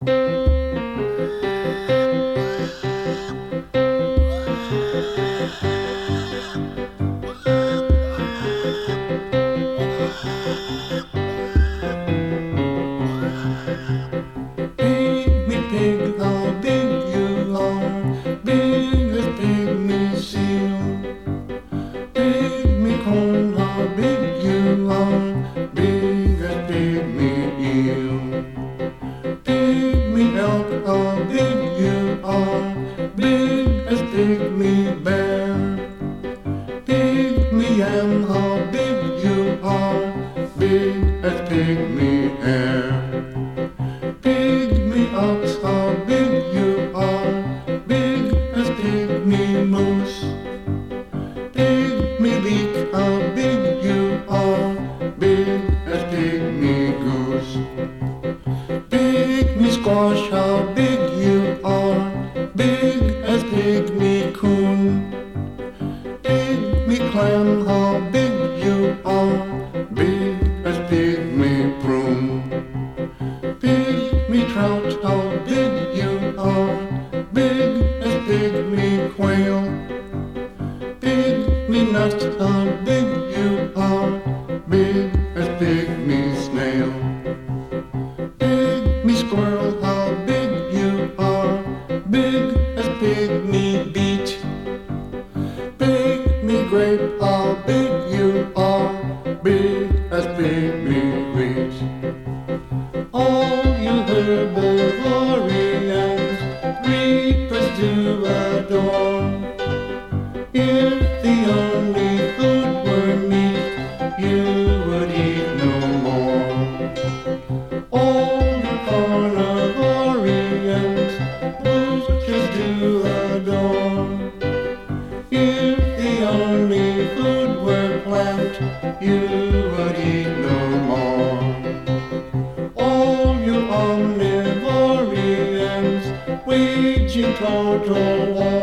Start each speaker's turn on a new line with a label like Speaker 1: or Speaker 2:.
Speaker 1: Pig, how big you are, big as pygmy seal. Pygmy corn, how big you are, big as pygmy eel. Pygmy elk, how big you are, big as pygmy bear. Pygmy yam, how big you are, big as pygmy hare. Pygmy ox, how big you are, big as pygmy moose. Pygmy beak, how big you are, big as pygmy goose. Pygmy squash, how big you are, big as pygmy coon. Pygmy clam, how big you are, big as pygmy prune. Pygmy trout, how big you are, big as pygmy quail. Pygmy nut, how big you are, big as pygmy snail. Pygmy squirrel, how big you are, big as pygmy beet. Pygmy grape, how big you are, big as pygmy wheat. All you herbivorians, reapers to adore. If the only food were meat, you would eat no more. All you carnivorians, butchers to adore. If the only food were plant, you would eat no more. All you omnivorians, waging total war.